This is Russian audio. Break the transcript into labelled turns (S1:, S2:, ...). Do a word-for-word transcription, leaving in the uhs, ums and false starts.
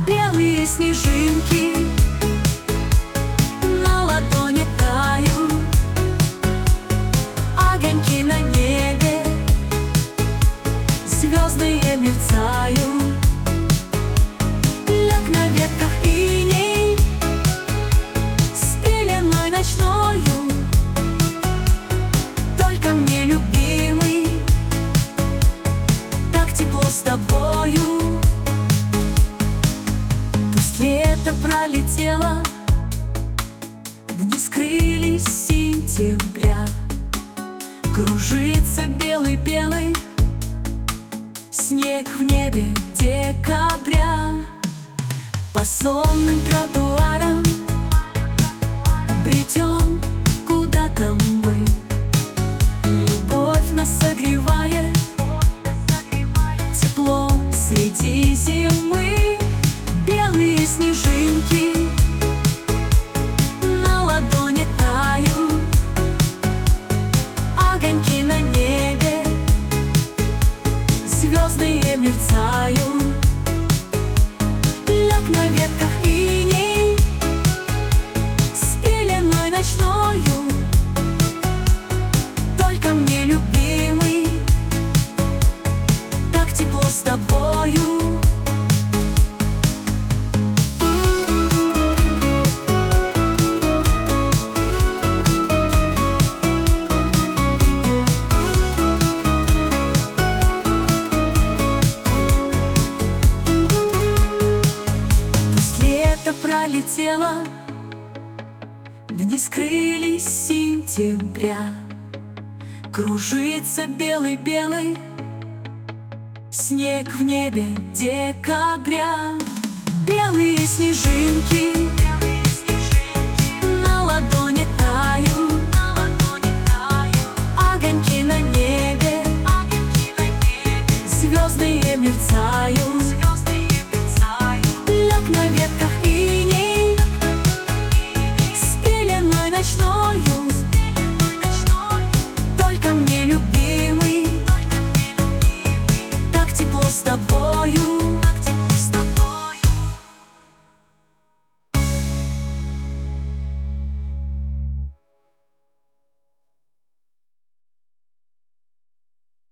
S1: Белые снежинки на ладони тают, огоньки на небе звездные мерцают. Лег на ветках иней с пеленой ночною, только мне, любимый, так тепло с тобою. Пусть лето пролетело, дни скрылись сентября, кружится белый-белый снег в небе декабря. По сонным тротуарам бредем куда-то мы, любовь нас согревает, тепло среди зимы. Белые снежинки на ладони тают, огоньки на небе звездные мерцают. Лег на ветках иней с пеленой ночною, только мне, любимый, так тепло с тобою. Пролетело, дни скрылись сентября, кружится белый-белый снег в небе декабря. Белые снежинки на ладони тают, огоньки на небе звездные мерцают. Лег на ветках иней с пеленой ночною, только мне, любимый, так тепло с тобою.